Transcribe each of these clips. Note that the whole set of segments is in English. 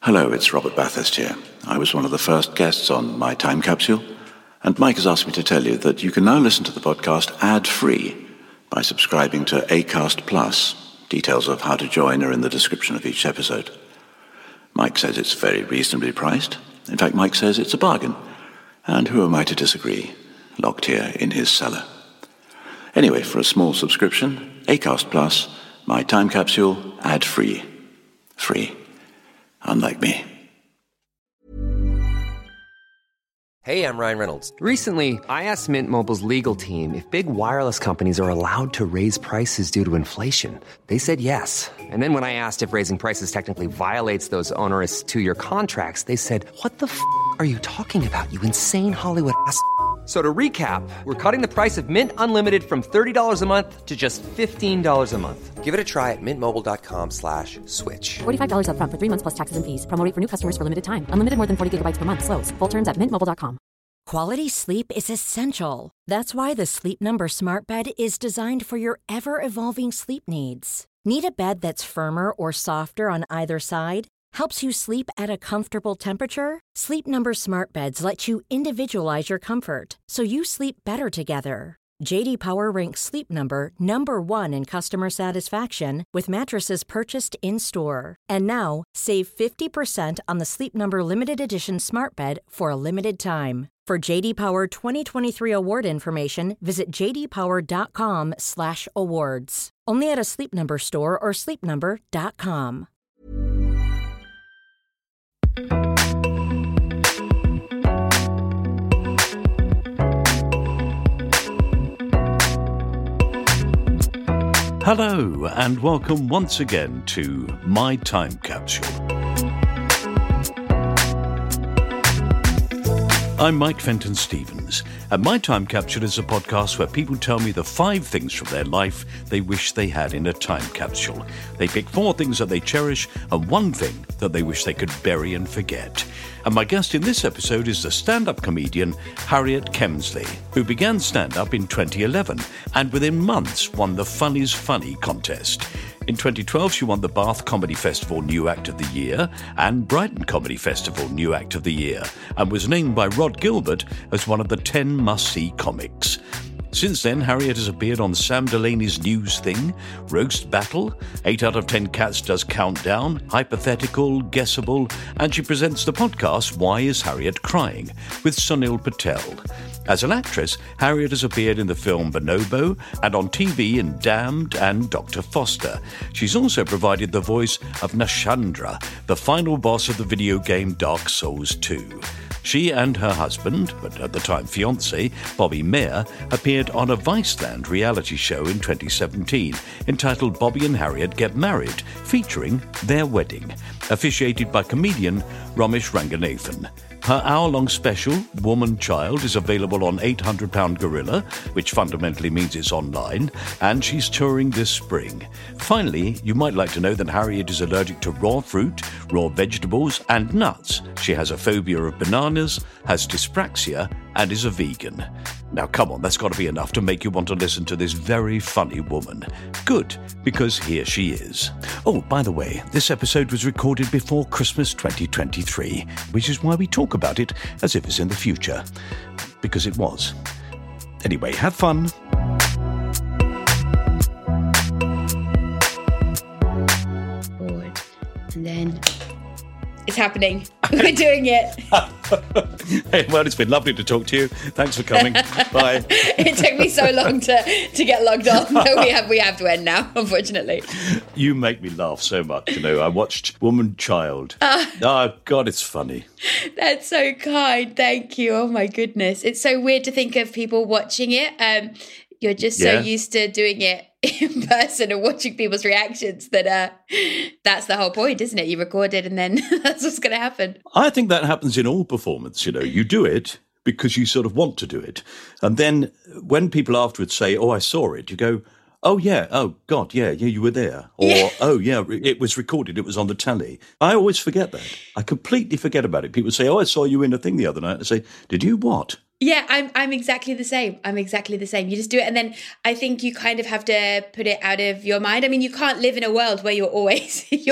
Hello, it's Robert Bathurst here. I was one of the first guests on My Time Capsule, and Mike has asked me to tell you that you can now listen to the podcast ad-free by subscribing to Acast Plus. Details of how to join are in the description of each episode. Mike says it's very reasonably priced. In fact, Mike says it's a bargain. And who am I to disagree? Locked here in his cellar. Anyway, for a small subscription, Acast Plus, My Time Capsule, ad-free. Free. Unlike me. Hey, I'm Ryan Reynolds. Recently, I asked Mint Mobile's legal team if big wireless companies are allowed to raise prices due to inflation. They said yes. And then when I asked if raising prices technically violates those onerous 2-year contracts, they said, "What the f*** are you talking about, you insane Hollywood ass?" So to recap, we're cutting the price of Mint Unlimited from $30 a month to just $15 a month. Give it a try at mintmobile.com/switch. $45 up front for 3 months plus taxes and fees. Promo rate for new customers for limited time. Unlimited more than 40 gigabytes per month. Slows full terms at mintmobile.com. Quality sleep is essential. That's why the Sleep Number Smart Bed is designed for your ever-evolving sleep needs. Need a bed that's firmer or softer on either side? Helps you sleep at a comfortable temperature? Sleep Number Smart Beds let you individualize your comfort, so you sleep better together. J.D. Power ranks Sleep Number number 1 in customer satisfaction with mattresses purchased in-store. And now, save 50% on the Sleep Number Limited Edition Smart Bed for a limited time. For J.D. Power 2023 award information, visit jdpower.com/awards. Only at a Sleep Number store or sleepnumber.com. Hello, and welcome once again to My Time Capsule. I'm Mike Fenton-Stevens, and My Time Capsule is a podcast where people tell me the 5 things from their life they wish they had in a time capsule. They pick 4 things that they cherish and 1 thing that they wish they could bury and forget. And my guest in this episode is the stand-up comedian Harriet Kemsley, who began stand-up in 2011 and within months won the Funnies Funny contest. In 2012, she won the Bath Comedy Festival New Act of the Year and Brighton Comedy Festival New Act of the Year, and was named by Rod Gilbert as one of the 10 must-see comics. Since then, Harriet has appeared on Sam Delaney's News Thing, Roast Battle, 8 out of 10 Cats Does Countdown, Hypothetical, Guessable, and she presents the podcast Why Is Harriet Crying? With Sunil Patel. As an actress, Harriet has appeared in the film Bonobo and on TV in Damned and Dr. Foster. She's also provided the voice of Nashandra, the final boss of the video game Dark Souls 2. She and her husband, but at the time fiancé, Bobby Mayer, appeared on a Viceland reality show in 2017 entitled Bobby and Harriet Get Married, featuring their wedding, officiated by comedian Ramesh Ranganathan. Her hour-long special, Woman Child, is available on 800 Pound Gorilla, which fundamentally means it's online, and she's touring this spring. Finally, you might like to know that Harriet is allergic to raw fruit, raw vegetables, and nuts. She has a phobia of bananas, has dyspraxia, and is a vegan. Now come on, that's got to be enough to make you want to listen to this very funny woman. Good, because here she is. Oh, by the way, this episode was recorded before Christmas 2023, which is why we talk about it as if it's in the future. Because it was. Anyway, have fun. Forward. And then it's happening. We're doing it. Hey, well, it's been lovely to talk to you. Thanks for coming. Bye. It took me so long to get logged on. We have to end now, unfortunately. You make me laugh so much. You know, I watched Woman Child. Oh, God, it's funny. That's so kind. Thank you. Oh, my goodness. It's so weird to think of people watching it. You're just so used to doing it in person and watching people's reactions that that's the whole point, isn't it? You record it and then that's what's going to happen. I think that happens in all performance. You know, you do it because you sort of want to do it. And then when people afterwards say, oh, I saw it, you go, oh, yeah, oh, God, yeah, you were there. Or, oh, yeah, it was recorded, it was on the telly. I always forget that. I completely forget about it. People say, oh, I saw you in a thing the other night. I say, did you what? Yeah, I'm exactly the same. You just do it, and then I think you kind of have to put it out of your mind. I mean, you can't live in a world where you're always in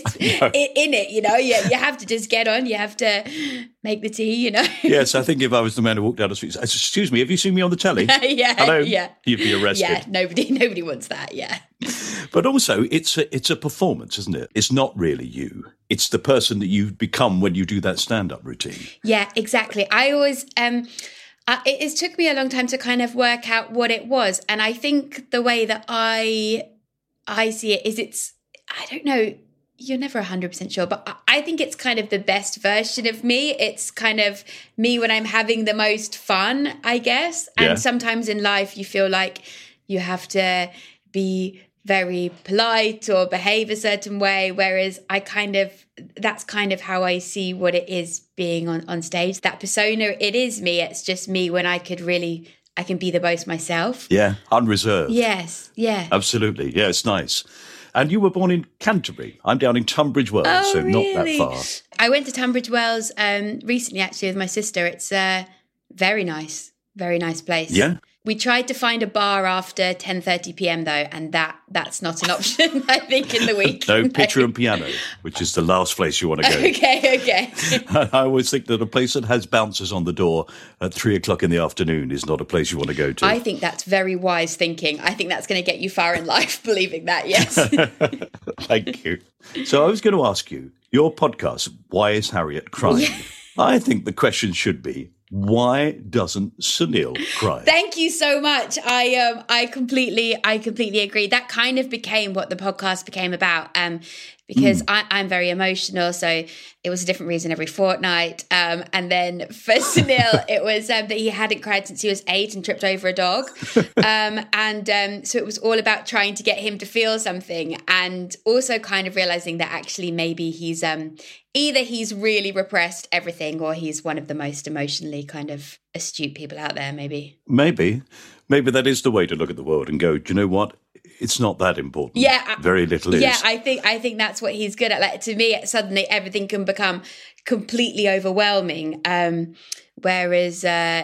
it. You know, you have to just get on. You have to make the tea. You know. Yes, I think if I was the man who walked down the street, excuse me, have you seen me on the telly? Yeah, hello. Yeah, you'd be arrested. Yeah, nobody wants that. Yeah. But also, it's a performance, isn't it? It's not really you. It's the person that you become when you do that stand-up routine. Yeah, exactly. I always it took me a long time to kind of work out what it was, and I think the way that I see it is I don't know. You're never 100% sure, but I think it's kind of the best version of me. It's kind of me when I'm having the most fun, I guess. And sometimes in life, you feel like you have to be very polite or behave a certain way, whereas that's kind of how I see what it is being on stage. That persona, it is me. It's just me when I can be the most myself. Yeah, unreserved. Yes, yeah. Absolutely. Yeah, it's nice. And you were born in Canterbury. I'm down in Tunbridge Wells, so really? Not that far. I went to Tunbridge Wells recently, actually, with my sister. It's a very nice place. Yeah. We tried to find a bar after 10:30 p.m. though, and that's not an option, I think, in the week. No, Pitcher and Piano, which is the last place you want to go. Okay. I always think that a place that has bouncers on the door at 3:00 in the afternoon is not a place you want to go to. I think that's very wise thinking. I think that's going to get you far in life, believing that, yes. Thank you. So I was going to ask you, your podcast, Why is Harriet Crying? Yeah. I think the question should be, why doesn't Sunil cry? Thank you so much. I completely agree. That kind of became what the podcast became about. Because I'm very emotional, so it was a different reason every fortnight. And then for Sunil, it was that he hadn't cried since he was 8 and tripped over a dog. So it was all about trying to get him to feel something, and also kind of realizing that actually maybe he's either he's really repressed everything, or he's one of the most emotionally kind of astute people out there, maybe. Maybe that is the way to look at the world and go, do you know what? It's not that important. Yeah. Very little is. Yeah, I think that's what he's good at. Like, to me, suddenly everything can become completely overwhelming. Whereas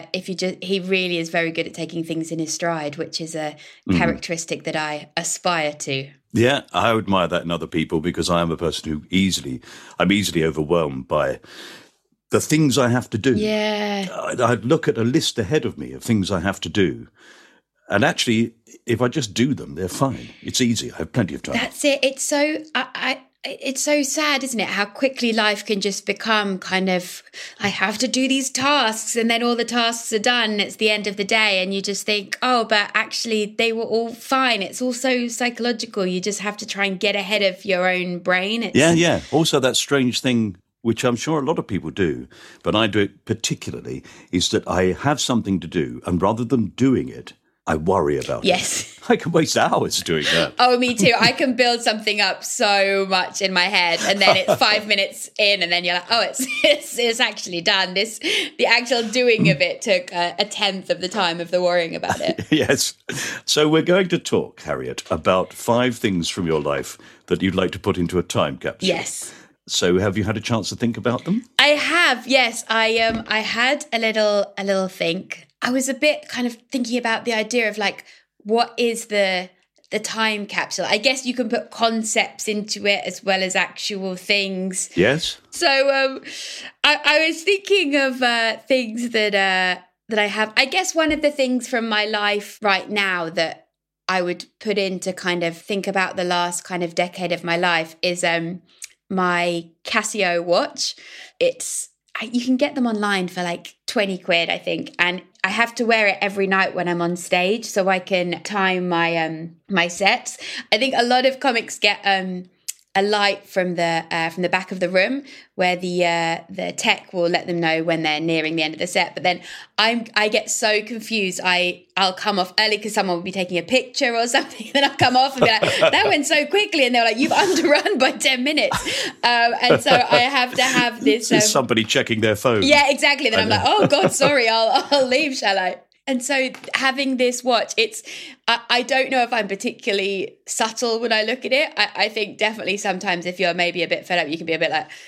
he really is very good at taking things in his stride, which is a characteristic that I aspire to. Yeah, I admire that in other people, because I am a person who I'm easily overwhelmed by the things I have to do. Yeah. I'd look at a list ahead of me of things I have to do. And actually, if I just do them, they're fine. It's easy. I have plenty of time. That's it. It's so it's so sad, isn't it? How quickly life can just become kind of, I have to do these tasks, and then all the tasks are done. And it's the end of the day, and you just think, oh, but actually they were all fine. It's also psychological. You just have to try and get ahead of your own brain. Yeah. Also, that strange thing, which I'm sure a lot of people do, but I do it particularly, is that I have something to do, and rather than doing it, I worry about it. Yes. I can waste hours doing that. Oh, me too. I can build something up so much in my head, and then it's 5 minutes in, and then you're like, oh, it's actually done. The actual doing of it took a tenth of the time of the worrying about it. Yes. So we're going to talk, Harriet, about 5 things from your life that you'd like to put into a time capsule. Yes. So have you had a chance to think about them? I have, yes. I had a little think. I was a bit kind of thinking about the idea of like, what is the time capsule? I guess you can put concepts into it as well as actual things. Yes. So I was thinking of things that I have. I guess one of the things from my life right now that I would put in to kind of think about the last kind of decade of my life is my Casio watch. You can get them online for like 20 quid, I think. And I have to wear it every night when I'm on stage so I can time my sets. I think a lot of comics get a light from the back of the room where the tech will let them know when they're nearing the end of the set. But then I get so confused. I'll come off early because someone will be taking a picture or something. Then I'll come off and be like, that went so quickly. And they're like, you've underrun by 10 minutes. And so I have to have this. Somebody checking their phone. Yeah, exactly. Then I'm like, oh God, sorry, I'll leave, shall I? And so having this watch, I don't know if I'm particularly subtle when I look at it. I think definitely sometimes if you're maybe a bit fed up, you can be a bit like,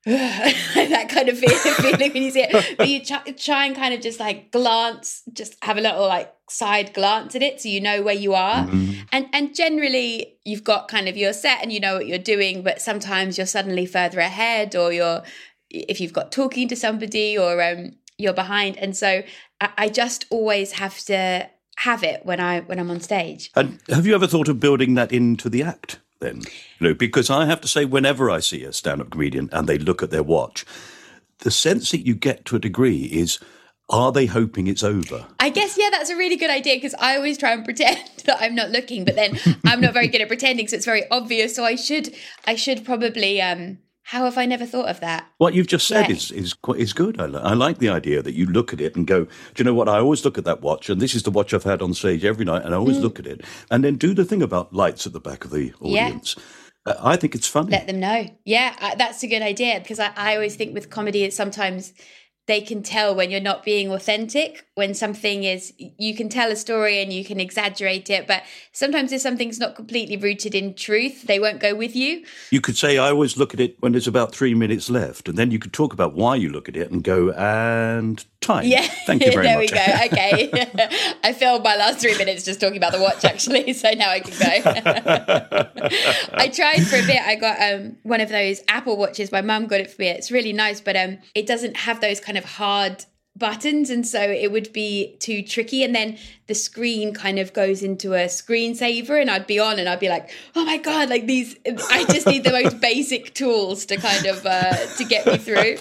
that kind of feeling when you see it. But you try and kind of just like glance, just have a little like side glance at it so you know where you are. And generally you've got kind of your set and you know what you're doing, but sometimes you're suddenly further ahead, or if you've got talking to somebody, or you're behind. And so I just always have to have it when I'm on stage. And have you ever thought of building that into the act then? Because I have to say, whenever I see a stand-up comedian and they look at their watch, the sense that you get to a degree is, are they hoping it's over? I guess, yeah, that's a really good idea, because I always try and pretend that I'm not looking, but then I'm not very good at pretending, so it's very obvious. So I should probably... how have I never thought of that? What you've just said is good. I like the idea that you look at it and go, do you know what? I always look at that watch, and this is the watch I've had on stage every night, and I always look at it. And then do the thing about lights at the back of the audience. Yeah. I think it's funny. Let them know. Yeah, that's a good idea, because I always think with comedy, it's sometimes they can tell when you're not being authentic, when something is, you can tell a story and you can exaggerate it, but sometimes if something's not completely rooted in truth, they won't go with you. You could say, I always look at it when there's about 3 minutes left, and then you could talk about why you look at it and go, and time. Yeah. Thank you very there much. There we go. Okay. I filled my last 3 minutes just talking about the watch, actually, so now I can go. I tried for a bit. I got one of those Apple watches. My mum got it for me. It's really nice, but it doesn't have those kind of hard buttons, and so it would be too tricky, and then the screen kind of goes into a screensaver, and I'd be on and I'd be like, oh my god, like these, I just need the most basic tools to kind of to get me through.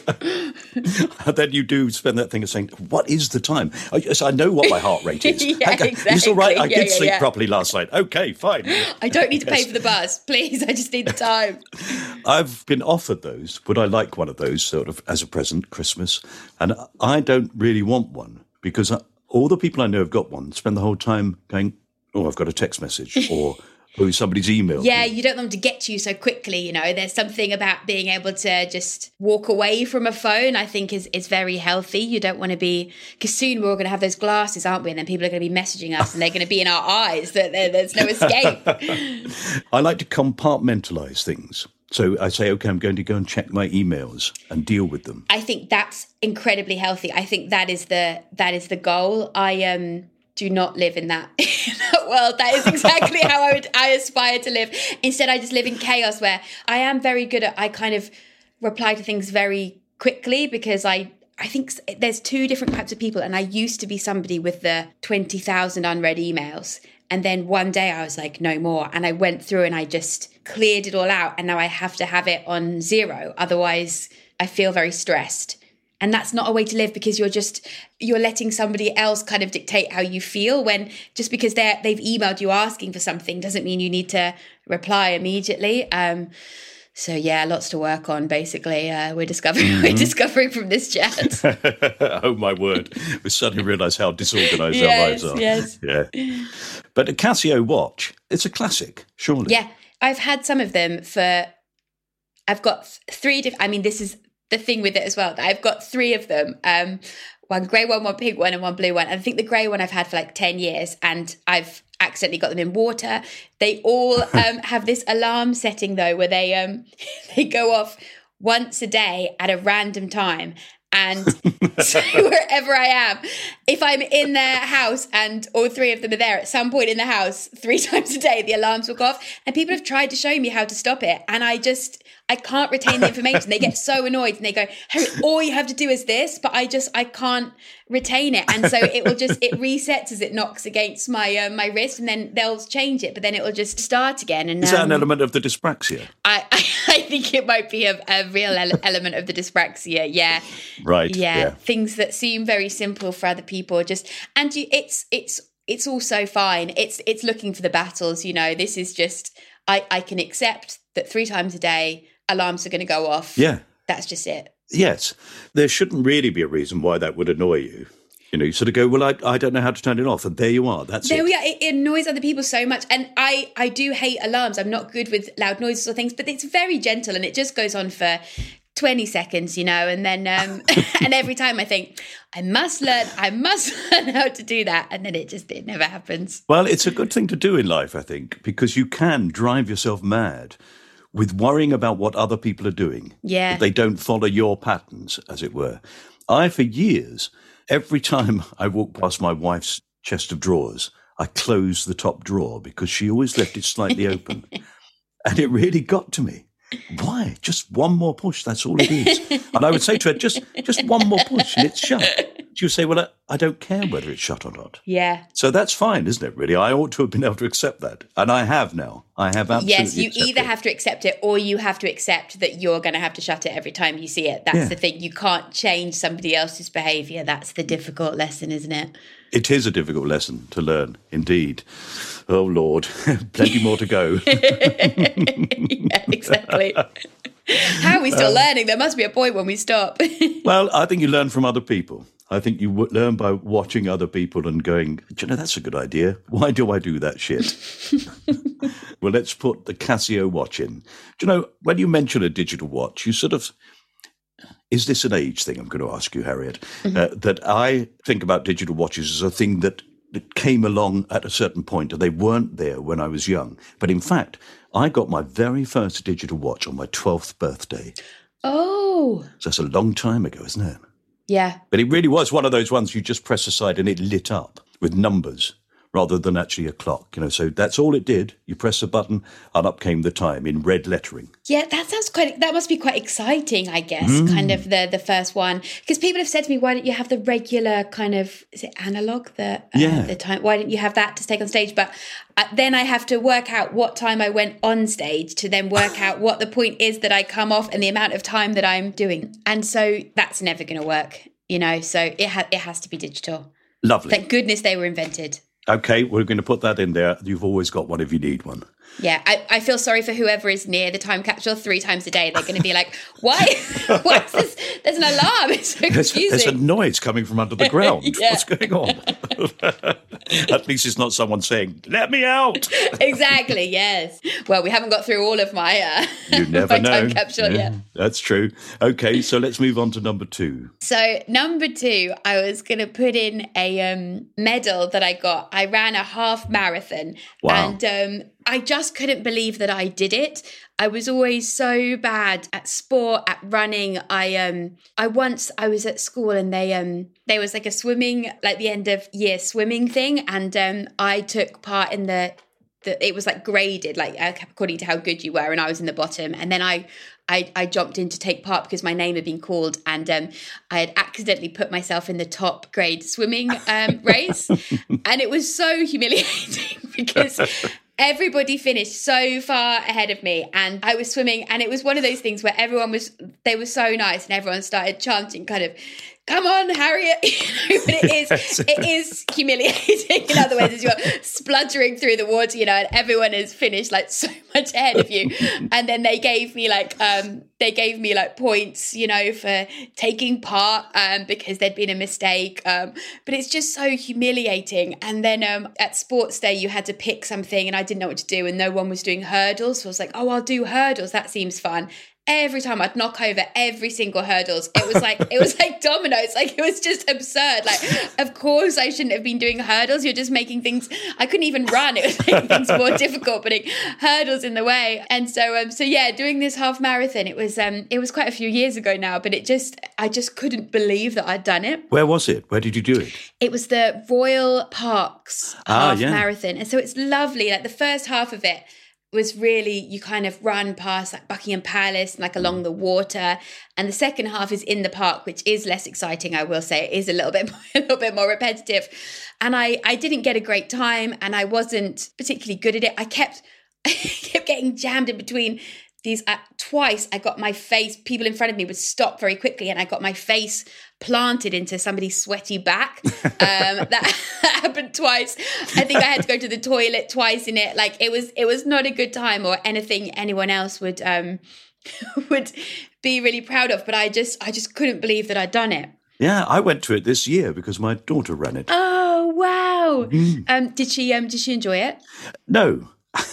And then you do spend that thing of saying, what is the time? Yes, I know what my heart rate is. Exactly. It's all right, I did sleep properly last night. Okay, fine. I don't need to pay for the bus, please, I just need the time. I've been offered those. Would I like one of those sort of as a present, Christmas? And I don't really want one, because all the people I know have got one spend the whole time going, oh, I've got a text message, or oh, somebody's emailed Yeah, me. you don't want them to get to you so quickly, you know. There's something about being able to just walk away from a phone, I think is very healthy. You don't want to be, because soon we're all going to have those glasses, aren't we? And then people are going to be messaging us and they're going to be in our eyes, that there's no escape. I like to compartmentalize things. So I say, okay, I'm going to go and check my emails and deal with them. I think that's incredibly healthy. I think that is the goal. I do not live in that world. That is exactly how I aspire to live. Instead, I just live in chaos, where I am very good at, I kind of reply to things very quickly, because I think there's two different types of people, and I used to be somebody with the 20,000 unread emails. And then one day I was like, no more. And I went through and I just cleared it all out. And now I have to have it on 0. Otherwise, I feel very stressed. And that's not a way to live, because you're letting somebody else kind of dictate how you feel, when just because they've emailed you asking for something doesn't mean you need to reply immediately. So yeah, lots to work on. Basically, we're discovering from this chat. Oh my word! We suddenly realise how disorganised our lives are. Yes. Yeah. But a Casio watch, it's a classic, surely. Yeah, I've had some of them for. I've got 3 different. I mean, this is the thing with it as well. I've got 3 of them. One grey one, one pink one, and one blue one. And I think the grey one I've had for like 10 years, and I've accidentally got them in water. They all have this alarm setting though, where they go off once a day at a random time. And so wherever I am, if I'm in their house and all 3 of them are there, at some point in the house, 3 times a day, the alarms will go off. And people have tried to show me how to stop it. And I can't retain the information. They get so annoyed and they go, Harry, all you have to do is this, but I can't retain it. And so it resets as it knocks against my my wrist, and then they'll change it, but then it will just start again. And is that an element of the dyspraxia? I think it might be a real element of the dyspraxia. Yeah. Right. Yeah. Things that seem very simple for other people it's also fine. It's looking for the battles, you know. This is just, I can accept that 3 times a day alarms are going to go off. Yeah. That's just it. Yes. There shouldn't really be a reason why that would annoy you. You know, you sort of go, well, I don't know how to turn it off. And there you are. That's it. There we are. It annoys other people so much. And I do hate alarms. I'm not good with loud noises or things, but it's very gentle and it just goes on for 20 seconds, you know, and then and every time I think, I must learn how to do that. And then it never happens. Well, it's a good thing to do in life, I think, because you can drive yourself mad with worrying about what other people are doing. Yeah. That they don't follow your patterns, as it were. I, for years, every time I walked past my wife's chest of drawers, I closed the top drawer because she always left it slightly open. And it really got to me. Why? Just one more push, that's all it is. And I would say to her, just one more push and it's shut. She would say, well, I don't care whether it's shut or not. Yeah. So that's fine, isn't it, really? I ought to have been able to accept that. And I have now. I have absolutely Yes, you accepted either have to accept it or you have to accept that you're going to have to shut it every time you see it. That's the thing. You can't change somebody else's behaviour. That's the difficult lesson, isn't it? It is a difficult lesson to learn, indeed. Oh, Lord, plenty more to go. Yeah, exactly. How are we still learning? There must be a point when we stop. Well, I think you learn from other people. I think you learn by watching other people and going, do you know, that's a good idea. Why do I do that shit? Well, let's put the Casio watch in. Do you know, when you mention a digital watch, you sort of... Is this an age thing, I'm going to ask you, Harriet? Mm-hmm. That I think about digital watches as a thing that came along at a certain point, and they weren't there when I was young. But in fact, I got my very first digital watch on my 12th birthday. Oh. So that's a long time ago, isn't it? Yeah. But it really was one of those ones you just press aside and it lit up with numbers rather than actually a clock, you know. So that's all it did. You press a button and up came the time in red lettering. Yeah, that must be quite exciting, I guess, kind of the first one. Because people have said to me, why don't you have the regular kind of, is it analog, the time? Why didn't you have that to take on stage? But then I have to work out what time I went on stage to then work out what the point is that I come off and the amount of time that I'm doing. And so that's never going to work, you know, so it has to be digital. Lovely. Thank goodness they were invented. Okay, we're going to put that in there. You've always got one if you need one. Yeah, I feel sorry for whoever is near the time capsule 3 times a day. They're going to be like, why? Why is this? There's an alarm. It's so confusing. There's a noise coming from under the ground. What's going on? At least it's not someone saying, let me out. Exactly, yes. Well, we haven't got through all of my, you never know. Time capsule yet. That's true. Okay, so let's move on to number 2. So number 2, I was going to put in a medal that I got. I ran a half marathon. Wow. And I just couldn't believe that I did it. I was always so bad at sport, at running. I was at school and there was like a swimming, like the end of year swimming thing, and I took part in the it was like graded, like according to how good you were, and I was in the bottom. And then I jumped in to take part because my name had been called, and I had accidentally put myself in the top grade swimming race, and it was so humiliating because everybody finished so far ahead of me, and I was swimming, and it was one of those things where they were so nice, and everyone started chanting kind of, come on, Harriet. But it is humiliating in other ways as you're spluttering through the water, you know, and everyone has finished like so much ahead of you. And then they gave me like points, you know, for taking part because there'd been a mistake. But it's just so humiliating. And then at sports day, you had to pick something and I didn't know what to do and no one was doing hurdles. So I was like, oh, I'll do hurdles. That seems fun. Every time I'd knock over every single hurdles, it was like dominoes. Like, it was just absurd. Like, of course I shouldn't have been doing hurdles. You're just making things, I couldn't even run. It was making things more difficult, putting hurdles in the way. And so yeah, doing this half marathon, it was quite a few years ago now, but I just couldn't believe that I'd done it. Where was it? Where did you do it? It was the Royal Parks half marathon. And so it's lovely. Like, the first half of it was really, you kind of run past like Buckingham Palace and like along the water, and the second half is in the park, which is less exciting. I will say it is a little bit more repetitive, and I didn't get a great time, and I wasn't particularly good at it. I kept getting jammed in between these. Twice I got my face, people in front of me would stop very quickly, and I got my face planted into somebody's sweaty back. That happened twice. I think I had to go to the toilet twice in it. Like, it was not a good time or anything anyone else would be really proud of. But I just couldn't believe that I'd done it. Yeah, I went to it this year because my daughter ran it. Oh wow! Did she enjoy it? No.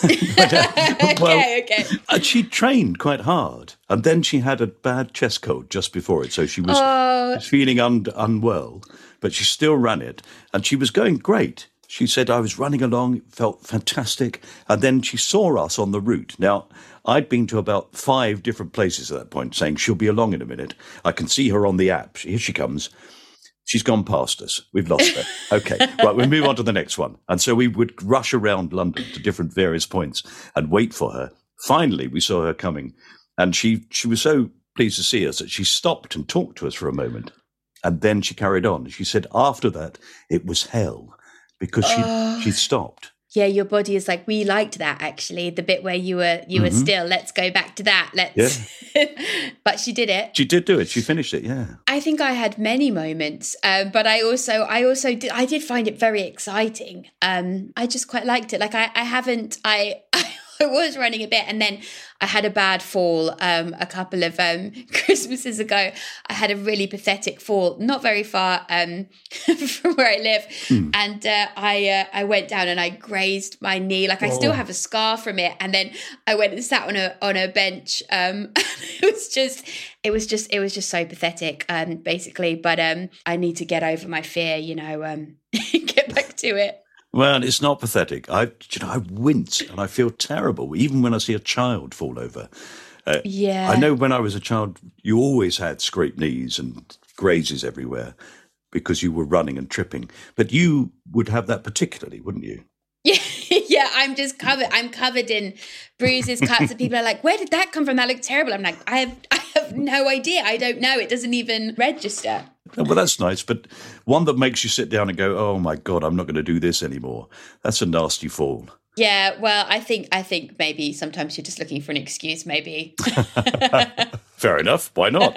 Okay. She trained quite hard, and then she had a bad chest cold just before it, so she was feeling unwell, but she still ran it, and she was going great. She said, I was running along, it felt fantastic. And then she saw us on the route. Now, I'd been to about 5 different places at that point, saying she'll be along in a minute. I can see her on the app. Here she comes. She's gone past us. We've lost her. Okay, right, we'll move on to the next one. And so we would rush around London to different various points and wait for her. Finally, we saw her coming. And she was so pleased to see us that she stopped and talked to us for a moment. And then she carried on. She said after that, it was hell because she'd stopped. Yeah, your body is like, we liked that, actually. The bit where you were still, let's go back to that. But she did it. She did do it. She finished it, yeah. I think I had many moments, but I did find it very exciting. I just quite liked it. Like I was running a bit, and then I had a bad fall a couple of Christmases ago. I had a really pathetic fall, not very far from where I live, and I went down and I grazed my knee. Like I still have a scar from it, and then I went and sat on a bench. It was just so pathetic, basically. But I need to get over my fear, get back to it. Well, it's not pathetic. I wince and I feel terrible, even when I see a child fall over. I know when I was a child, you always had scraped knees and grazes everywhere because you were running and tripping. But you would have that particularly, wouldn't you? Yeah, I'm just covered. I'm covered in bruises, cuts, and people are like, where did that come from? That looked terrible. I'm like, I have no idea. I don't know. It doesn't even register. Well, that's nice, but one that makes you sit down and go, oh my God, I'm not going to do this anymore. That's a nasty fall. Yeah, well, I think maybe sometimes you're just looking for an excuse, maybe. Fair enough. Why not?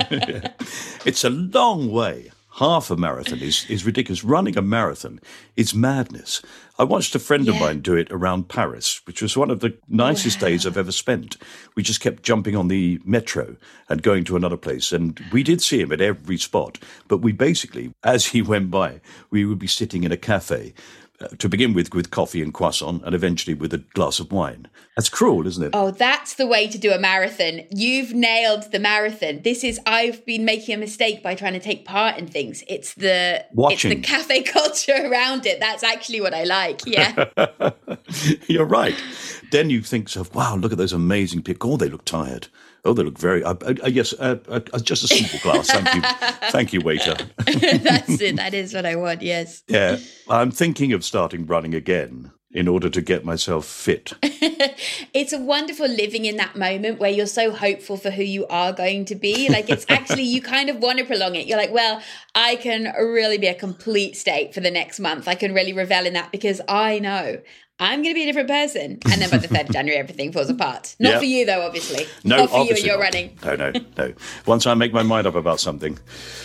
It's a long way. Half a marathon is ridiculous. Running a marathon is madness. I watched a friend of mine do it around Paris, which was one of the nicest days I've ever spent. We just kept jumping on the metro and going to another place. And we did see him at every spot. But we basically, as he went by, we would be sitting in a cafe, to begin with coffee and croissant, and eventually with a glass of wine. That's cruel, isn't it? Oh, that's the way to do a marathon. You've nailed the marathon. I've been making a mistake by trying to take part in things. It's the cafe culture around it. That's actually what I like, yeah. You're right. Then you think, wow, look at those amazing people. Oh, they look tired. Oh, they look very... yes, just a simple glass. Thank you. Thank you, waiter. That's it. That is what I want, yes. Yeah. I'm thinking of starting running again in order to get myself fit. It's a wonderful living in that moment where you're so hopeful for who you are going to be. Like, it's actually, you kind of want to prolong it. You're like, well, I can really be a complete state for the next month. I can really revel in that because I know I'm going to be a different person. And then by the 3rd of January, everything falls apart. Not for you, though, obviously. No, not for you obviously and your running. No. Once I make my mind up about something,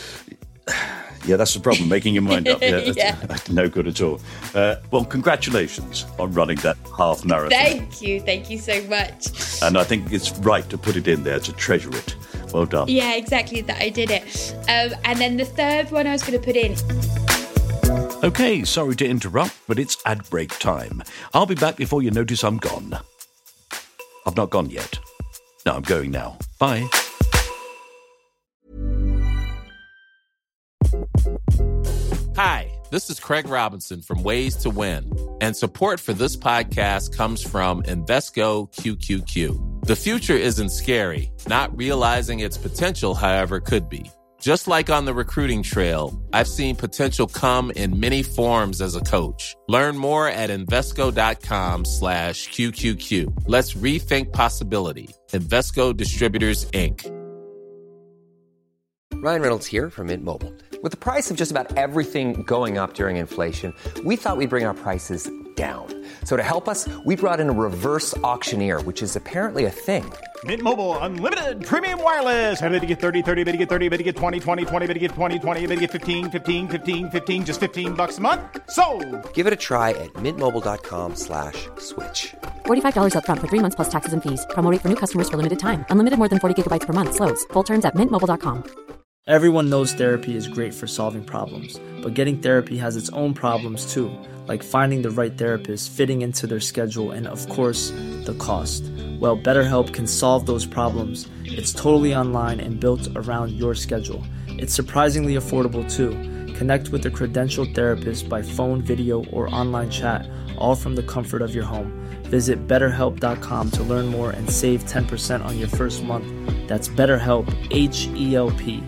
that's the problem, making your mind up. No good at all. Well, congratulations on running that half marathon. Thank you so much. And I think it's right to put it in there, to treasure it. Well done. Yeah, exactly, that I did it. And then the third one I was going to put in... Okay, sorry to interrupt, but it's ad break time. I'll be back before you notice I'm gone. I've not gone yet. No, I'm going now. Bye. Hi, this is Craig Robinson from Ways to Win, and support for this podcast comes from Invesco QQQ. The future isn't scary. Not realizing its potential, however, could be. Just like on the recruiting trail, I've seen potential come in many forms as a coach. Learn more at Invesco.com/QQQ. Let's rethink possibility. Invesco Distributors, Inc. Ryan Reynolds here from Mint Mobile. With the price of just about everything going up during inflation, we thought we'd bring our prices down. So to help us, we brought in a reverse auctioneer, which is apparently a thing. Mint Mobile Unlimited Premium Wireless. How to get 30, 30, bit to get 30, bit to get 20, 20, 20, bit to get 20, 20, bit to get 15, 15, 15, 15, just $15 a month? Sold! Give it a try at mintmobile.com/switch. $45 up front for 3 months plus taxes and fees. Promo rate for new customers for limited time. Unlimited more than 40 gigabytes per month. Slows full terms at mintmobile.com. Everyone knows therapy is great for solving problems, but getting therapy has its own problems too, like finding the right therapist, fitting into their schedule, and of course, the cost. Well, BetterHelp can solve those problems. It's totally online and built around your schedule. It's surprisingly affordable too. Connect with a credentialed therapist by phone, video, or online chat, all from the comfort of your home. Visit BetterHelp.com to learn more and save 10% on your first month. That's BetterHelp, H-E-L-P.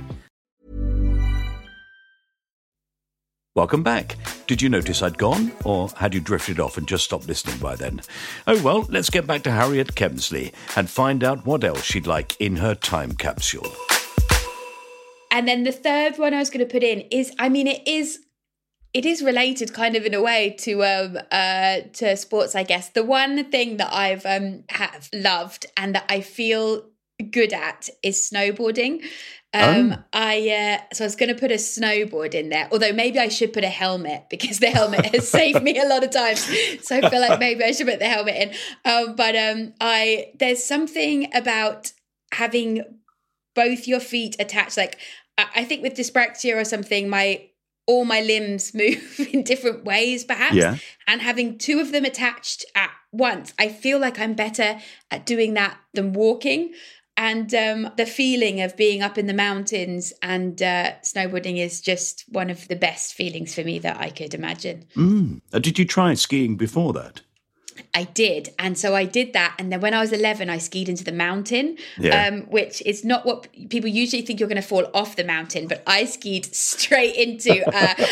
Welcome back. Did you notice I'd gone, or had you drifted off and just stopped listening by then? Oh well, let's get back to Harriet Kemsley and find out what else she'd like in her time capsule. And then the third one I was going to put in is, it is related kind of in a way to sports, I guess. The one thing that I've have loved and that I feel good at is snowboarding. So I was going to put a snowboard in there, although maybe I should put a helmet because the helmet has saved me a lot of times. So I feel like maybe I should put the helmet in. But there's something about having both your feet attached. Like I think with dyspraxia or something, all my limbs move in different ways, perhaps. Yeah. And having two of them attached at once, I feel like I'm better at doing that than walking. And the feeling of being up in the mountains and snowboarding is just one of the best feelings for me that I could imagine. Did you try skiing before that? I did. And so I did that. And then when I was 11, I skied into the mountain, which is not what people usually think you're going to fall off the mountain. But I skied straight into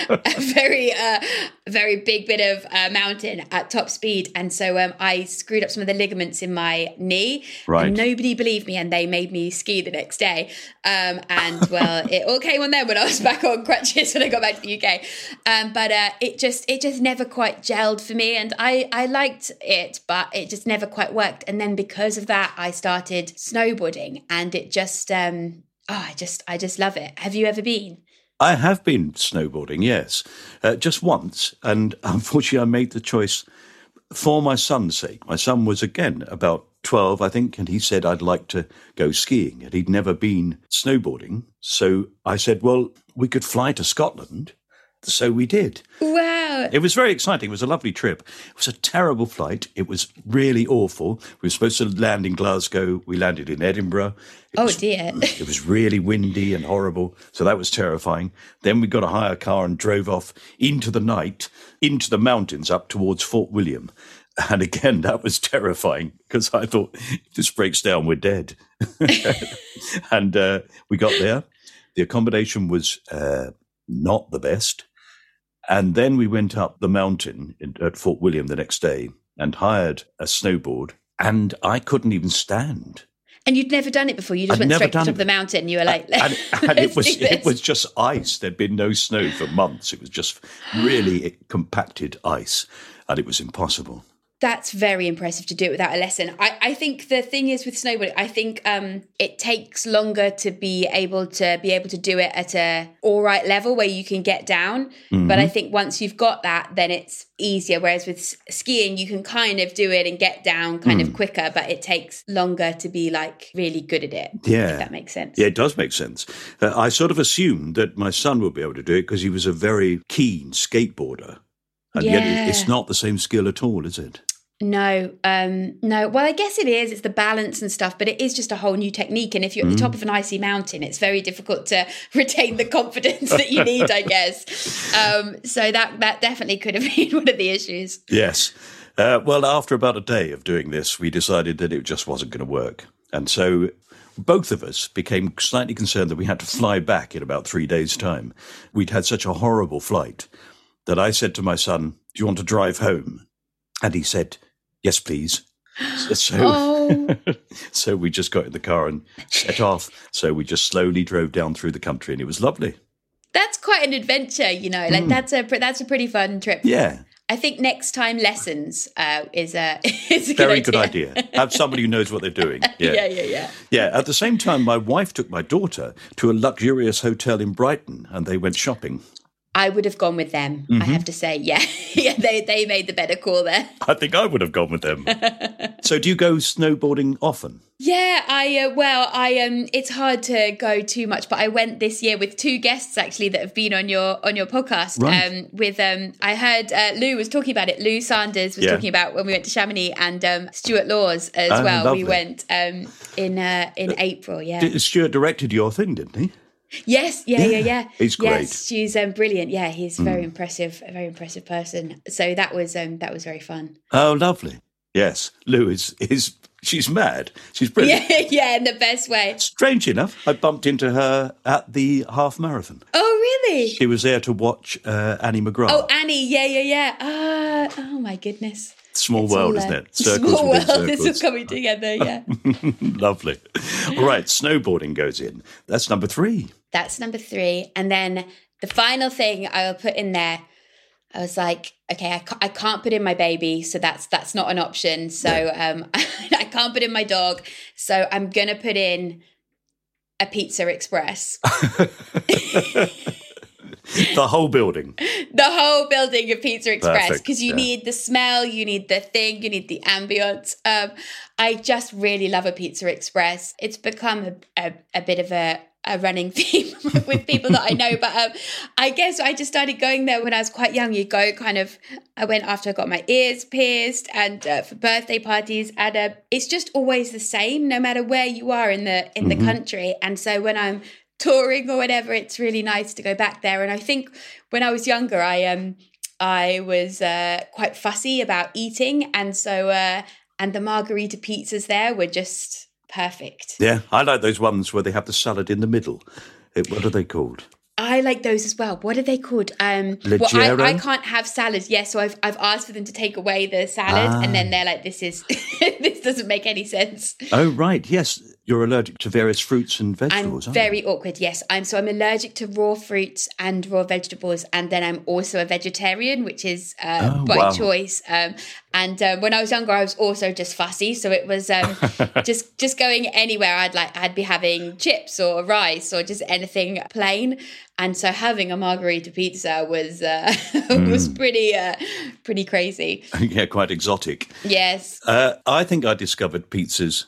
a very big bit of mountain at top speed. And so I screwed up some of the ligaments in my knee. Right. And nobody believed me. And they made me ski the next day. And well, it all came on then when I was back on crutches when I got back to the UK. But it just never quite gelled for me. And I liked it, but it just never quite worked. And then because of that, I started snowboarding, and it just I just love it. Have you ever been? I have been snowboarding, yes, just once, and unfortunately I made the choice for my son's sake. My son was again about 12, I think, and he said I'd like to go skiing, and he'd never been snowboarding. So I said, well, we could fly to Scotland. So we did. Wow. It was very exciting. It was a lovely trip. It was a terrible flight. It was really awful. We were supposed to land in Glasgow. We landed in Edinburgh. Dear. It was really windy and horrible. So that was terrifying. Then we got a hire car and drove off into the night, into the mountains up towards Fort William. And again, that was terrifying because I thought, if this breaks down, we're dead. And we got there. The accommodation was not the best. And then we went up the mountain at Fort William the next day and hired a snowboard, and I couldn't even stand. And you'd never done it before? You just went straight to the top of the mountain. You were like, and it was just ice. There'd been no snow for months. It was just really compacted ice, and it was impossible. That's very impressive to do it without a lesson. I think the thing is with snowboarding, I think it takes longer to be able to do it at a all right level where you can get down. Mm-hmm. But I think once you've got that, then it's easier. Whereas with skiing, you can kind of do it and get down kind of quicker, but it takes longer to be like really good at it. Yeah. If that makes sense. Yeah, it does make sense. I sort of assumed that my son would be able to do it because he was a very keen skateboarder. And yet it's not the same skill at all, is it? No. Well, I guess it is. It's the balance and stuff, but it is just a whole new technique. And if you're at the top of an icy mountain, it's very difficult to retain the confidence that you need, I guess. So that definitely could have been one of the issues. Yes. Well, after about a day of doing this, we decided that it just wasn't going to work. And so both of us became slightly concerned that we had to fly back in about 3 days' time. We'd had such a horrible flight that I said to my son, do you want to drive home? And he said, yes, please. So we just got in the car and set off. So we just slowly drove down through the country, and it was lovely. That's quite an adventure, you know. Like that's a pretty fun trip. Yeah. I think next time lessons is a very good idea. Have somebody who knows what they're doing. Yeah. Yeah. At the same time, my wife took my daughter to a luxurious hotel in Brighton, and they went shopping. I would have gone with them, I have to say. Yeah, they made the better call there. I think I would have gone with them. So do you go snowboarding often? Yeah, it's hard to go too much, but I went this year with 2 guests actually that have been on your podcast. Right. I heard Lou was talking about it. Lou Sanders was talking about when we went to Chamonix, and Stuart Laws as well. Lovely. We went in April. Yeah, Stuart directed your thing, didn't he? Yes, yeah. He's great. Yes, she's brilliant. Yeah, he's very impressive, a very impressive person. So that was very fun. Oh, lovely. Yes, Lou she's mad. She's brilliant. Yeah, in the best way. Strange enough, I bumped into her at the half marathon. Oh, really? She was there to watch Annie McGrath. Oh, Annie, yeah. Oh, my goodness. Small world, isn't it? Circles small world, circles. this is coming together, yeah. Lovely. All right, snowboarding goes in. That's number 3. That's number 3. And then the final thing I will put in there, I was like, okay, I can't put in my baby, so that's not an option. So I can't put in my dog, so I'm going to put in a Pizza Express. The whole building. The whole building of Pizza Express, because you yeah. need the smell, you need the thing, you need the ambience. I just really love a Pizza Express. It's become a bit of a running theme with people that I know, but I guess I just started going there when I was quite young. I went after I got my ears pierced and for birthday parties, and it's just always the same no matter where you are in the country. And so when I'm touring or whatever, it's really nice to go back there. And I think when I was younger, I was quite fussy about eating, and so and the margarita pizzas there were just perfect. Yeah, I like those ones where they have the salad in the middle. What are they called? I like those as well. What are they called? Leggero? I can't have salad. Yes, so I've asked for them to take away the salad, and then they're like, "This doesn't make any sense." Oh right, yes, you're allergic to various fruits and vegetables. I'm very awkward. Yes, I'm allergic to raw fruits and raw vegetables, and then I'm also a vegetarian, which is by choice. And when I was younger, I was also just fussy, so it was just going anywhere. I'd be having chips or rice or just anything plain. And so having a margarita pizza was was pretty crazy. Yeah, quite exotic. Yes. I think I discovered pizzas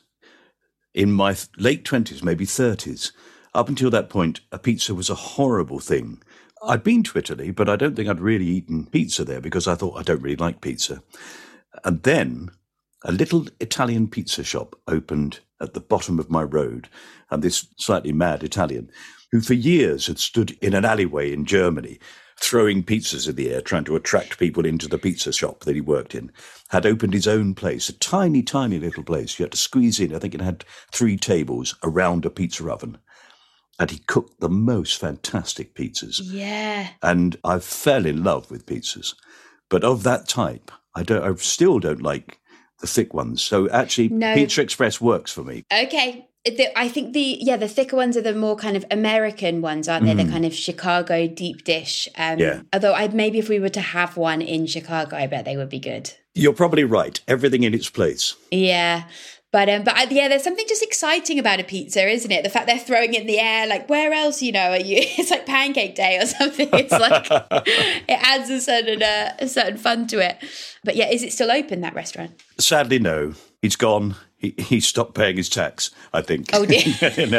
in my late 20s, maybe 30s. Up until that point, a pizza was a horrible thing. I'd been to Italy, but I don't think I'd really eaten pizza there because I thought I don't really like pizza. And then a little Italian pizza shop opened at the bottom of my road, and this slightly mad Italian, who for years had stood in an alleyway in Germany, throwing pizzas in the air, trying to attract people into the pizza shop that he worked in, had opened his own place, a tiny, tiny little place. You had to squeeze in. I think it had 3 tables around a pizza oven. And he cooked the most fantastic pizzas. Yeah. And I fell in love with pizzas. But of that type, I still don't like the thick ones. So actually, Pizza Express works for me. Okay. I think the thicker ones are the more kind of American ones, aren't they? The kind of Chicago deep dish. Although maybe if we were to have one in Chicago, I bet they would be good. You're probably right. Everything in its place. Yeah. But there's something just exciting about a pizza, isn't it? The fact they're throwing it in the air, like where else, it's like Pancake Day or something. It's like it adds a certain fun to it. But yeah, is it still open, that restaurant? Sadly, no. He's gone. He stopped paying his tax, I think. Oh dear.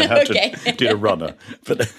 Did a runner. But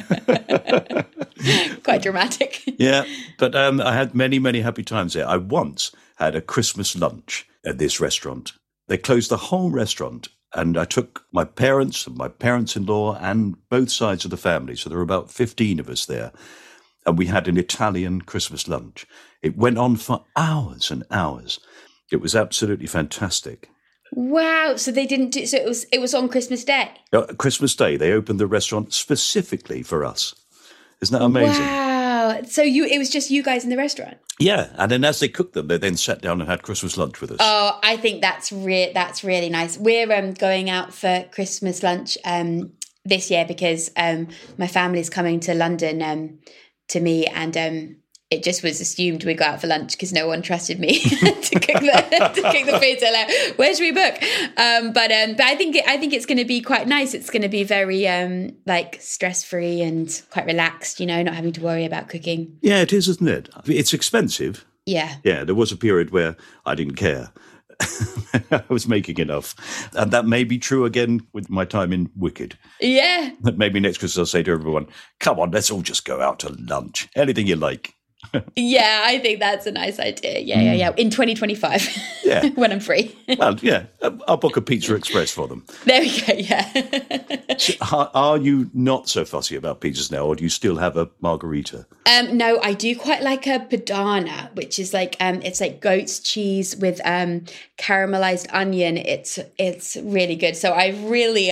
quite dramatic. Yeah, but I had many, many happy times there. I once had a Christmas lunch at this restaurant. They closed the whole restaurant, and I took my parents and my parents-in-law and both sides of the family. So there were about 15 of us there, and we had an Italian Christmas lunch. It went on for hours and hours. It was absolutely fantastic. Wow! So they didn't do. So it was on Christmas Day. Christmas Day, they opened the restaurant specifically for us. Isn't that amazing? Wow! So it was just you guys in the restaurant. Yeah, and then as they cooked them, they then sat down and had Christmas lunch with us. Oh, I think that's really nice. We're going out for Christmas lunch this year because my family's coming to London to me, and it just was assumed we'd go out for lunch because no one trusted me to cook the food. So like, where should we book? But I think it's going to be quite nice. It's going to be very stress free and quite relaxed. Not having to worry about cooking. Yeah, it is, isn't it? It's expensive. Yeah. Yeah, there was a period where I didn't care. I was making enough. And that may be true again with my time in Wicked. Yeah. Maybe next Christmas I'll say to everyone, come on, let's all just go out to lunch. Anything you like. Yeah, I think that's a nice idea. Yeah. In 2025, yeah, when I'm free. Well, yeah, I'll book a Pizza Express for them. There we go, yeah. So, are you not so fussy about pizzas now, or do you still have a margarita? No, I do quite like a padana, which is like it's like goat's cheese with caramelized onion. It's really good. So I've really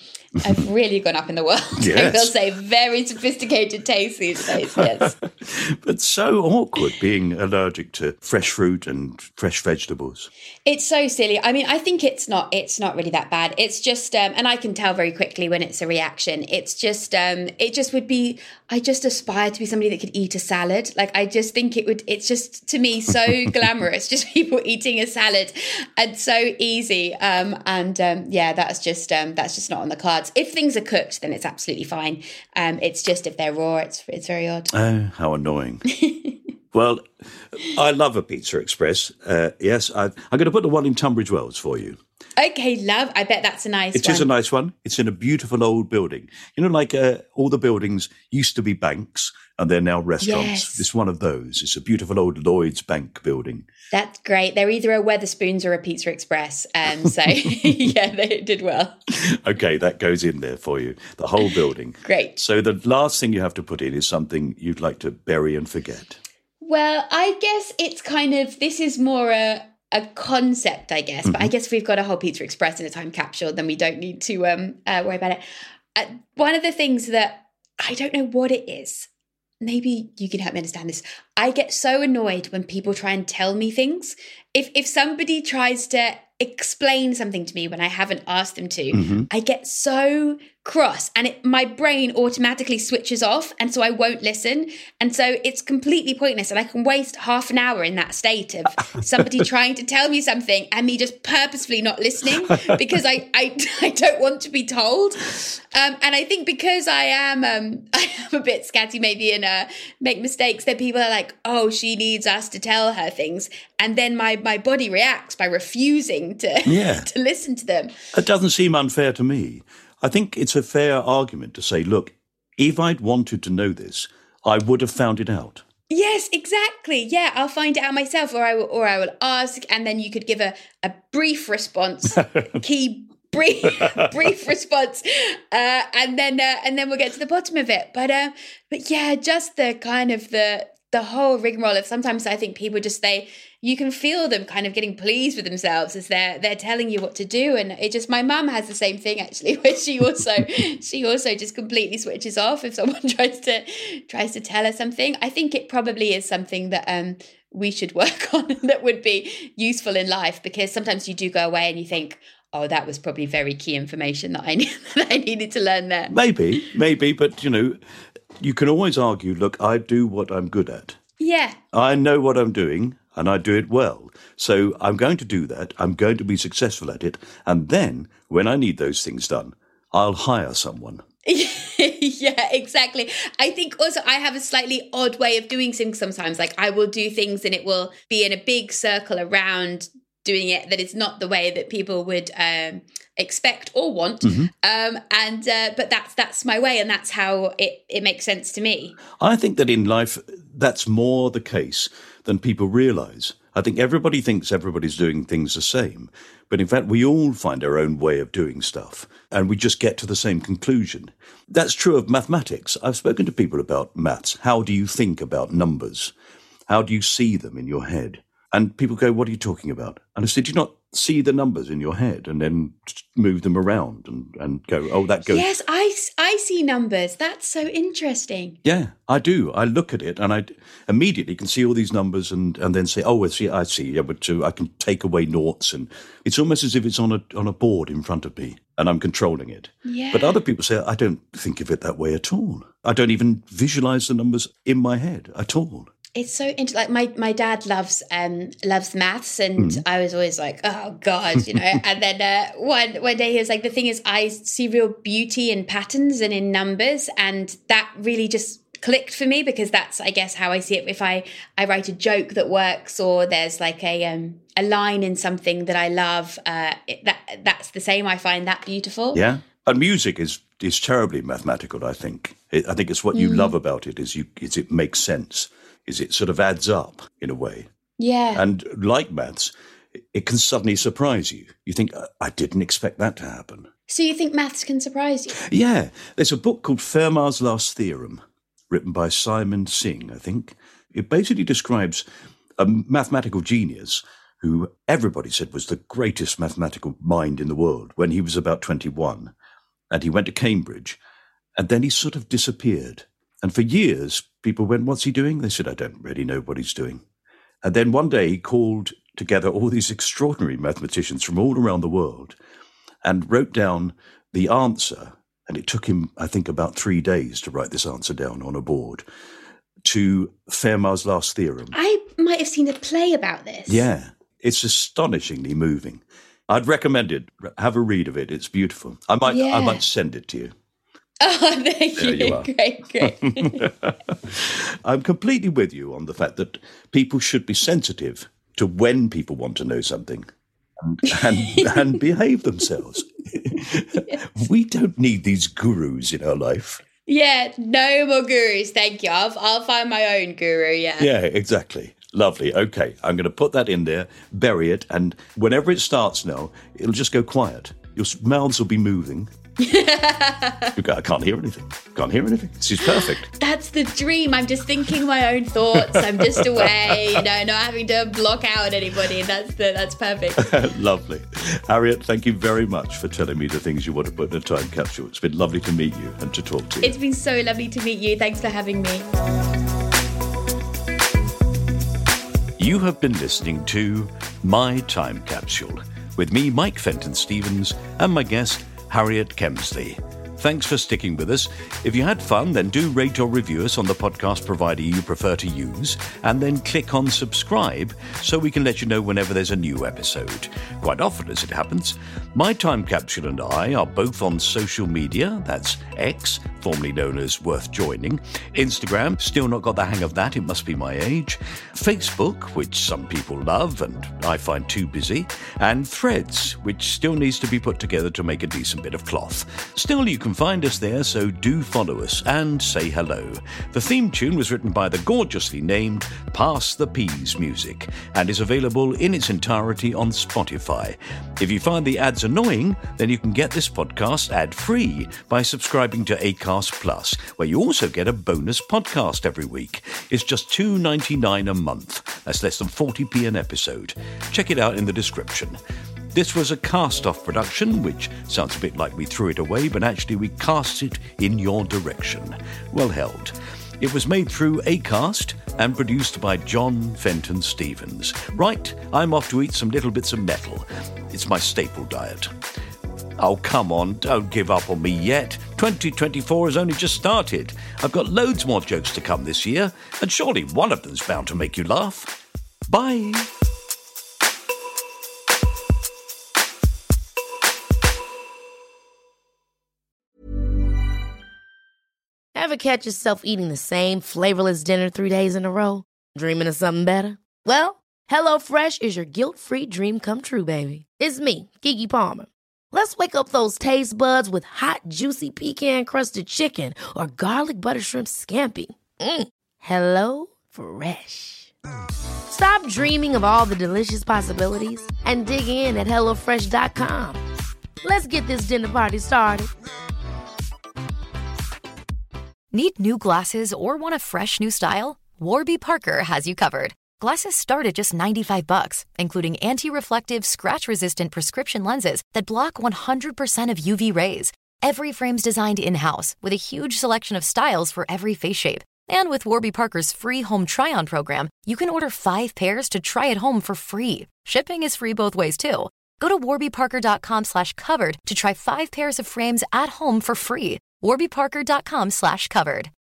gone up in the world. Yes. I will say very sophisticated taste these days. Yes. But so awkward being allergic to fresh fruit and fresh vegetables. It's so silly. I mean, I think it's not really that bad. It's just, and I can tell very quickly when it's a reaction. It's just, it just would be, I just aspire to be somebody that could eat a salad. Like, I just think it's just, to me, so glamorous, just people eating a salad and so easy. Yeah, that's just not on the cards. If things are cooked, then it's absolutely fine. It's just if they're raw, it's very odd. Oh, how annoying. Well, I love a Pizza Express. Yes, I'm going to put the one in Tunbridge Wells for you. Okay, love. I bet that's a nice one. It is a nice one. It's in a beautiful old building. You know, like all the buildings used to be banks and they're now restaurants. Yes. It's one of those. It's a beautiful old Lloyd's Bank building. That's great. They're either a Wetherspoons or a Pizza Express. So, yeah, they did well. Okay, that goes in there for you, the whole building. Great. So the last thing you have to put in is something you'd like to bury and forget. Well, I guess it's kind of, this is more a concept, I guess. But I guess if we've got a whole Pizza Express in a time capsule, then we don't need to worry about it. One of the things that, I don't know what it is. Maybe you can help me understand this. I get so annoyed when people try and tell me things. If somebody tries to explain something to me when I haven't asked them to, I get so cross and my brain automatically switches off, and so I won't listen, and so it's completely pointless, and I can waste half an hour in that state of somebody trying to tell me something and me just purposefully not listening because I don't want to be told, and I think because I am a bit scatty maybe and make mistakes, that people are like, oh, she needs us to tell her things, and then my body reacts by refusing to listen to them. It doesn't seem unfair to me. I think it's a fair argument to say, look, if I'd wanted to know this, I would have found it out. Yes, exactly. Yeah, I'll find it out myself, or I will ask, and then you could give a brief response, brief response, and then we'll get to the bottom of it. But yeah, just the kind of the whole rigmarole of, sometimes I think people just, you can feel them kind of getting pleased with themselves as they're telling you what to do. And it just, my mum has the same thing actually, where she also just completely switches off if someone tries to tell her something. I think it probably is something that we should work on that would be useful in life, because sometimes you do go away and you think, oh, that was probably very key information that I needed to learn there. Maybe, but you can always argue, look, I do what I'm good at. Yeah. I know what I'm doing and I do it well. So I'm going to do that. I'm going to be successful at it. And then when I need those things done, I'll hire someone. Yeah, exactly. I think also I have a slightly odd way of doing things sometimes. Like, I will do things and it will be in a big circle around doing it that is not the way that people would expect or want. But that's my way, and that's how it makes sense to me. I think that in life, that's more the case than people realise. I think everybody thinks everybody's doing things the same. But in fact, we all find our own way of doing stuff, and we just get to the same conclusion. That's true of mathematics. I've spoken to people about maths. How do you think about numbers? How do you see them in your head? And people go, what are you talking about? And I said, do you not see the numbers in your head and then move them around and go, oh, that goes. Yes, I see numbers. That's so interesting. Yeah, I do. I look at it and I immediately can see all these numbers and then say, oh, I see. Yeah, but I can take away noughts, and it's almost as if it's on a board in front of me and I'm controlling it. Yeah. But other people say, I don't think of it that way at all. I don't even visualize the numbers in my head at all. It's so interesting. Like my dad loves maths, and I was always like, oh God, And then one day he was like, the thing is, I see real beauty in patterns and in numbers, and that really just clicked for me, because that's, I guess, how I see it. If I write a joke that works, or there's like a line in something that I love, that's the same. I find that beautiful. Yeah. And music is terribly mathematical, I think. I think it's what you love about it is it makes sense, is it sort of adds up in a way. Yeah. And like maths, it can suddenly surprise you. You think, I didn't expect that to happen. So you think maths can surprise you? Yeah. There's a book called Fermat's Last Theorem, written by Simon Singh, I think. It basically describes a mathematical genius who everybody said was the greatest mathematical mind in the world when he was about 21. And he went to Cambridge, and then he sort of disappeared. And for years, people went, what's he doing? They said, I don't really know what he's doing. And then one day he called together all these extraordinary mathematicians from all around the world and wrote down the answer. And it took him, I think, about 3 days to write this answer down on a board to Fermat's Last Theorem. I might have seen a play about this. Yeah, it's astonishingly moving. I'd recommend it. Have a read of it. It's beautiful. I might send it to you. Oh, thank you. There you are. Great. I'm completely with you on the fact that people should be sensitive to when people want to know something and behave themselves. We don't need these gurus in our life. Yeah, no more gurus. Thank you. I'll find my own guru. Yeah. Yeah, exactly. Lovely. Okay, I'm going to put that in there, bury it, and whenever it starts now, it'll just go quiet. Your mouths will be moving. I can't hear anything. This is perfect. That's the dream. I'm just thinking my own thoughts. I'm just away, not having to block out anybody. That's perfect. Lovely. Harriet, thank you very much for telling me the things you want to put in a time capsule. It's been lovely to meet you and to talk to you. It's been so lovely to meet you. Thanks for having me. You have been listening to My Time Capsule with me, Mike Fenton-Stevens, and my guest, Harriet Kemsley. Thanks for sticking with us. If you had fun, then do rate or review us on the podcast provider you prefer to use, and then click on subscribe so we can let you know whenever there's a new episode. Quite often, as it happens, My Time Capsule and I are both on social media. That's X, formerly known as Worth Joining. Instagram, still not got the hang of that, it must be my age. Facebook, which some people love and I find too busy. And Threads, which still needs to be put together to make a decent bit of cloth. Still, you can find us there, so do follow us and say hello. The theme tune was written by the gorgeously named Pass the Peas Music and is available in its entirety on Spotify. If you find the ads annoying, then you can get this podcast ad-free by subscribing to Acast Plus, where you also get a bonus podcast every week. It's just $2.99 a month. That's less than 40p an episode. Check it out in the description. This was a cast-off production, which sounds a bit like we threw it away, but actually we cast it in your direction. Well held. It was made through Acast and produced by John Fenton-Stevens. Right, I'm off to eat some little bits of nettle. It's my staple diet. Oh, come on, don't give up on me yet. 2024 has only just started. I've got loads more jokes to come this year, and surely one of them's bound to make you laugh. Bye. Ever catch yourself eating the same flavorless dinner 3 days in a row? Dreaming of something better? Well, HelloFresh is your guilt-free dream come true, baby. It's me, Keke Palmer. Let's wake up those taste buds with hot, juicy pecan-crusted chicken or garlic butter shrimp scampi. HelloFresh. Stop dreaming of all the delicious possibilities and dig in at HelloFresh.com. Let's get this dinner party started. Need new glasses or want a fresh new style? Warby Parker has you covered. Glasses start at just $95, including anti-reflective, scratch-resistant prescription lenses that block 100% of UV rays. Every frame's designed in-house with a huge selection of styles for every face shape. And with Warby Parker's free home try-on program, you can order 5 pairs to try at home for free. Shipping is free both ways, too. Go to warbyparker.com/covered to try 5 pairs of frames at home for free. warbyparker.com/covered.